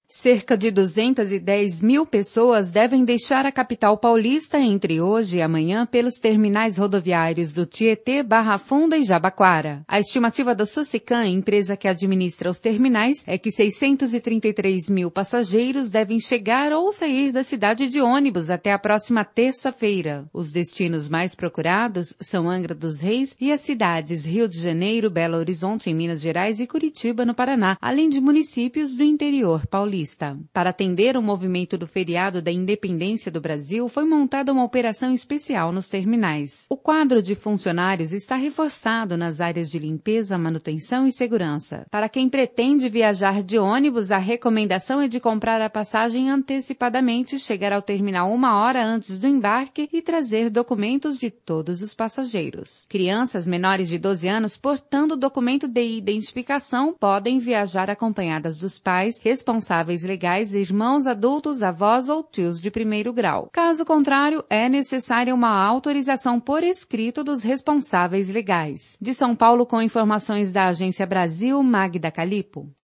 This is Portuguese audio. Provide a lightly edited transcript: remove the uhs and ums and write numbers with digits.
Cerca de 210 mil pessoas devem deixar a capital paulista entre hoje e amanhã pelos terminais rodoviários do Tietê, Barra Funda e Jabaquara. A estimativa da Socicam, empresa que administra os terminais, é que 633 mil passageiros devem chegar ou sair da cidade de ônibus até a próxima terça-feira. Os destinos mais procurados são Angra dos Reis e as cidades Rio de Janeiro, Belo Horizonte em Minas Gerais e Curitiba no Paraná, além de municípios do interior paulista. Para atender o movimento do feriado da Independência do Brasil, foi montada uma operação especial nos terminais. O quadro de funcionários está reforçado nas áreas de limpeza, manutenção e segurança. Para quem pretende viajar de ônibus, a recomendação é de comprar a passagem antecipadamente, chegar ao terminal 1 hora antes do embarque e trazer documentos de todos os passageiros. Crianças menores de 12 anos portando documento de identificação podem viajar acompanhadas dos pais, responsáveis legais, irmãos adultos, avós ou tios de primeiro grau. Caso contrário, é necessária uma autorização por escrito dos responsáveis legais. De São Paulo, com informações da Agência Brasil, Magda Calipo.